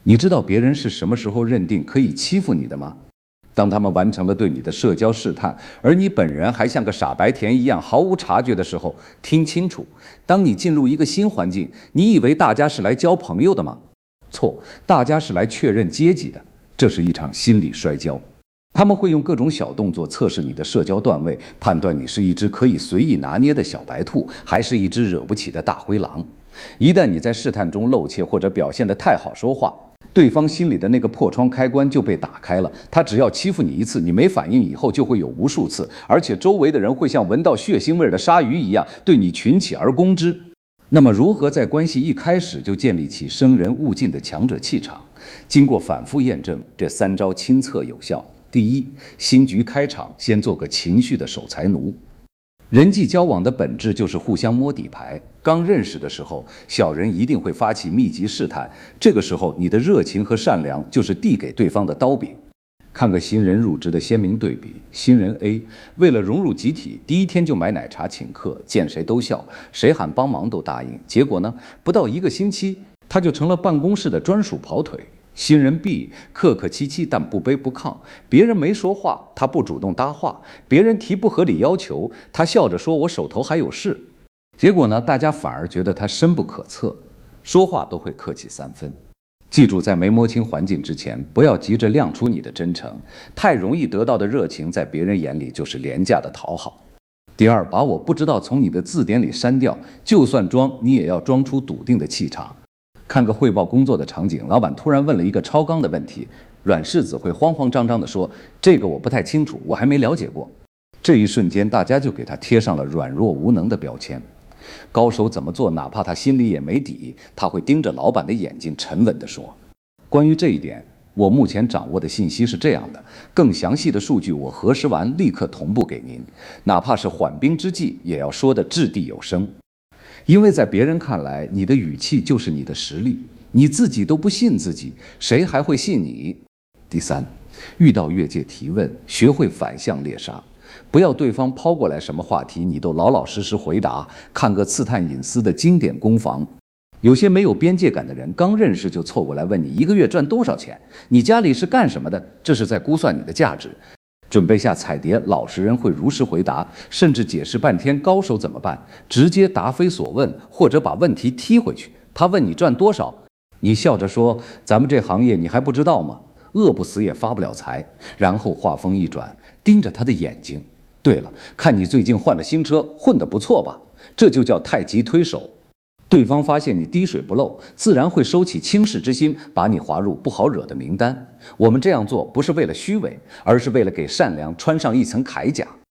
你知道别人是什么时候认定可以欺负你的吗？当他们完成了对你的社交试探，而你本人还像个傻白甜一样毫无察觉的时候，听清楚，当你进入一个新环境，你以为大家是来交朋友的吗？错，大家是来确认阶级的，这是一场心理摔跤。他们会用各种小动作测试你的社交段位，判断你是一只可以随意拿捏的小白兔，还是一只惹不起的大灰狼。一旦你在试探中露怯或者表现得太好说话，对方心里的那个破窗开关就被打开了。他只要欺负你一次，你没反应以后就会有无数次，而且周围的人会像闻到血腥味的鲨鱼一样对你群起而攻之。那么，如何在关系一开始就建立起生人勿近的强者气场？经过反复验证，这3招亲测有效。第一，新局开场先做个情绪的守财奴。人际交往的本质就是互相摸底牌。刚认识的时候，小人一定会发起密集试探，这个时候你的热情和善良就是递给对方的刀柄。看个新人入职的鲜明对比，新人 A 为了融入集体，第一天就买奶茶请客，见谁都笑，谁喊帮忙都答应。结果呢，不到1个星期，他就成了办公室的专属跑腿。新人 B 客客气气但不卑不亢，别人没说话，他不主动搭话；别人提不合理要求，他笑着说：“我手头还有事。”结果呢，大家反而觉得他深不可测，说话都会客气3分。记住，在没摸清环境之前，不要急着亮出你的真诚，太容易得到的热情，在别人眼里就是廉价的讨好。第二，把我不知道从你的字典里删掉，就算装，你也要装出笃定的气场。看个汇报工作的场景，老板突然问了一个超纲的问题，阮世子会慌慌张张地说：“这个我不太清楚，我还没了解过。”这一瞬间，大家就给他贴上了软弱无能的标签。高手怎么做，哪怕他心里也没底，他会盯着老板的眼睛，沉稳地说：“关于这一点，我目前掌握的信息是这样的，更详细的数据我核实完立刻同步给您，哪怕是缓兵之计，也要说得掷地有声。”因为在别人看来，你的语气就是你的实力，你自己都不信自己，谁还会信你？第三，遇到越界提问，学会反向猎杀，不要对方抛过来什么话题，你都老老实实回答，看个刺探隐私的经典攻防。有些没有边界感的人，刚认识就凑过来问你1个月赚多少钱，你家里是干什么的，这是在估算你的价值。准备下彩碟，老实人会如实回答，甚至解释半天。高手怎么办？直接答非所问，或者把问题踢回去。他问你赚多少，你笑着说：“咱们这行业你还不知道吗？饿不死也发不了财。”然后话锋一转，盯着他的眼睛。对了，看你最近换了新车，混得不错吧？这就叫太极推手。对方发现你滴水不漏，自然会收起轻视之心，把你划入不好惹的名单。我们这样做不是为了虚伪，而是为了给善良穿上一层铠甲。